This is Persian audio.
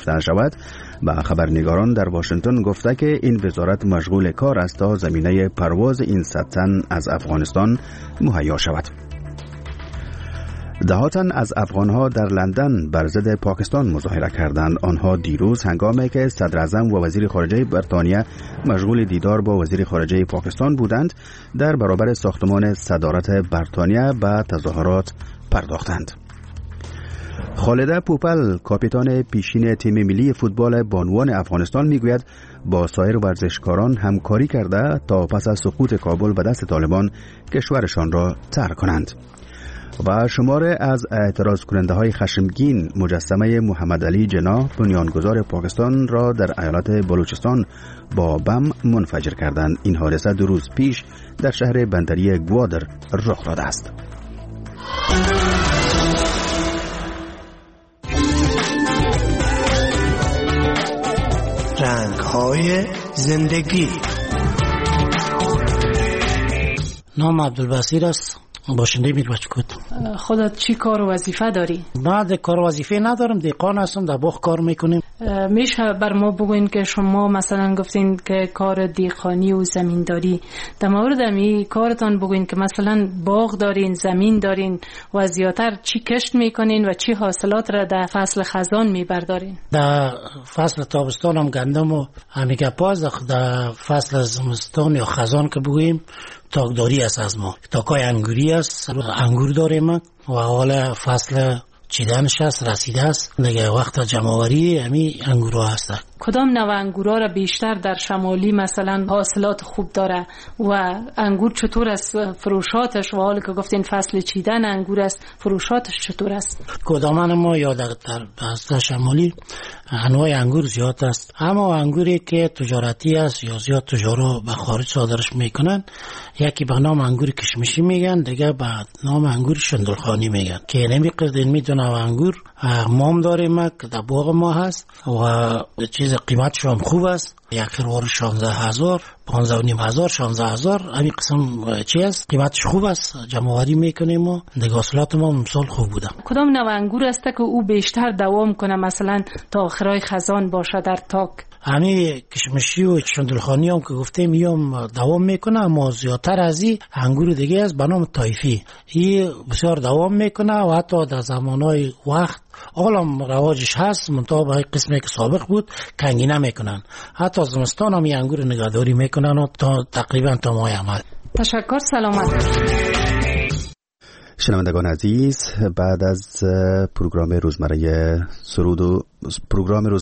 گرفته شود، با خبرنگاران در واشنگتن گفته که این وزارت مشغول کار است تا زمینه پرواز این 100 تن از افغانستان مهیا شود. ده تن از افغانها در لندن بر ضد پاکستان مظاهره کردند. آنها دیروز هنگامی که صدر اعظم و وزیر خارجه بریتانیا مشغول دیدار با وزیر خارجه پاکستان بودند، در برابر ساختمان صدارت بریتانیا به تظاهرات پرداختند. خالده پوپل، کاپیتان پیشین تیم ملی فوتبال بانوان افغانستان، میگوید با سایر ورزشکاران همکاری کرده تا پس از سقوط کابل به دست طالبان کشورشان را ترک کنند. و شماره از اعتراض کننده های خشمگین مجسمه محمد علی جناح، بنیانگذار پاکستان، را در ایالت بلوچستان با بم منفجر کردند. این حادثه 2 روز پیش در شهر بندری گوادر رخ داده است. رنگ‌های زندگی. نام عبدالبصیر است، باشنده میربچکوت. خودت چی کار و وظیفه داری؟ بعد کار و وظیفه ندارم، دیقان هستم، در باغ کار میکنیم. میشه بر ما بگوین که شما مثلا گفتین که کار دیقانی و زمینداری، در مورد می کارتان بگوین که مثلا باغ دارین، زمین دارین و زیاتر چی کشت میکنین و چی حاصلات را در فصل خزان میبردارین؟ در فصل تابستان هم گندم و همیگه پاز، در فصل زمستان یا خزان که بگوییم تاکداری است از ما. تاکای انگوری است، انگور داریم و حالا فصل چیدنش است، رسیده است دیگه، وقت جمع‌آوری همین انگورها هست. کدام نوع انگورها را بیشتر در شمالی مثلا حاصلات خوب داره و انگور چطور است فروشاتش؟ و حالا که گفتین فصل چیدن انگور است، فروشاتش چطور است؟ کدام ما یا در شمالی انواع انگور زیاد است، اما انگوری که تجارتی است یا زیاد تجارا به خارج صادرش میکنن، یکی به نام انگور کشمشی میگن، دیگه به نام انگور شندلخانی میگن که نمیقدر میدونه انگور مام داریم که در باغ ما هست و چیز قیمتش هم خوب است. یک خروار 16,000 15,500 16,000 همین قسم چی است، قیمتش خوب است. جمع‌آوری میکنیم و دیگه حاصلات ما امسال خوب بوده. کدام نوع انگور است که او بیشتر دوام کنه، مثلا تا آخرای خزان باشه در تاک؟ همین کشمشی و شندلخانی هم که گفتیم میام دوام میکنه، اما زیادتر از این انگور دیگه است به نام طایفی، این بسیار دوام میکنه و حتی در زمانهای وقت عالم رواجش هست، منتها به قسمی که سابق بود کنگی نمیکنن. حتی زمستان هم این انگور نگهداری میکنن و تا تقریبا تا ماه عمل. تشکر، سلامت. شنوندگان عزیز، بعد از پروگرام روزمره سرود و